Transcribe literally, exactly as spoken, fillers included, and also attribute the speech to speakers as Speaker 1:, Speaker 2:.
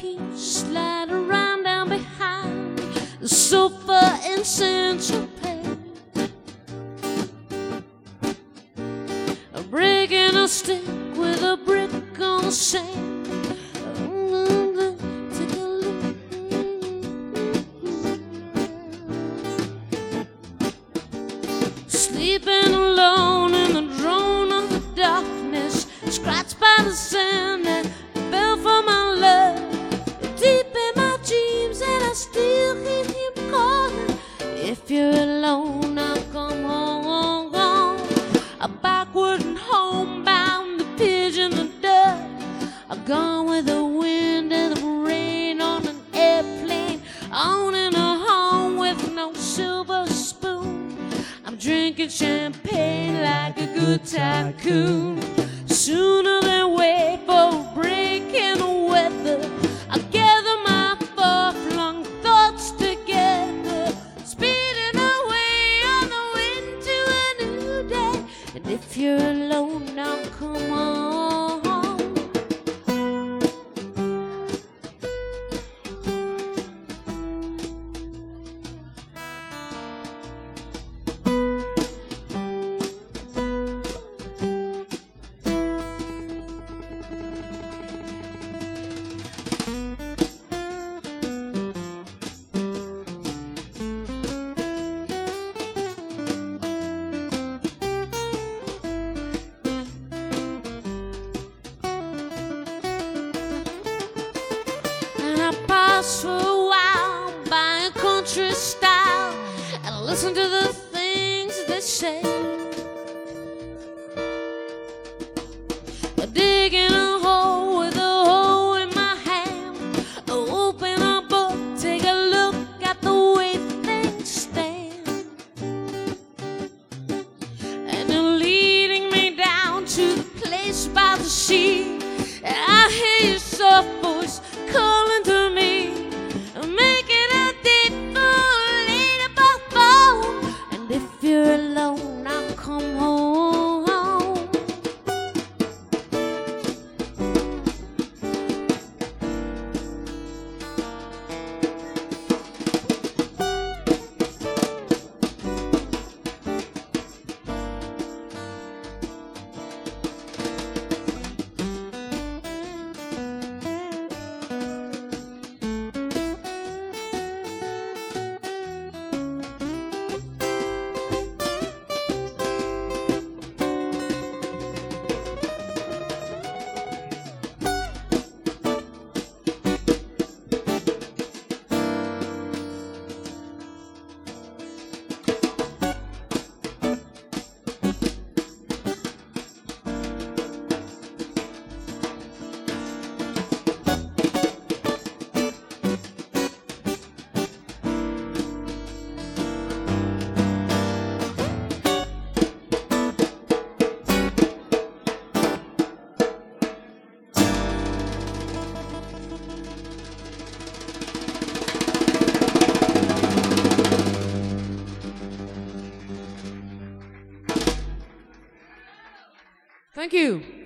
Speaker 1: keys, slide around down behind the sofa in Central Park. Breaking a stick with a brick on the sand. Take a look. Sleeping alone in the drone of the darkness, scratched by the sand that fell from my love. Deep in my dreams, and I still hear him calling. If you're alone, I'll come home, home. A backward and homebound, the pigeon, the dove. I've gone with the wind and the rain on an airplane, on in a home with no silver spoon. I'm drinking champagne like a good tycoon. Sooner than wait for a break in the weather, I gather my far-flung thoughts together, speeding away on the wind to a new day. And if you're alone, now come on. For a while, buying country style, and listen to the things they say. Digging a hole with a hole in my hand, open a book, take a look at the way things stand, and they're leading me down to the place by the sea. I hear your soft voice calling to me, making a date for later by phone. And if you're alone, I'll come home. Thank you.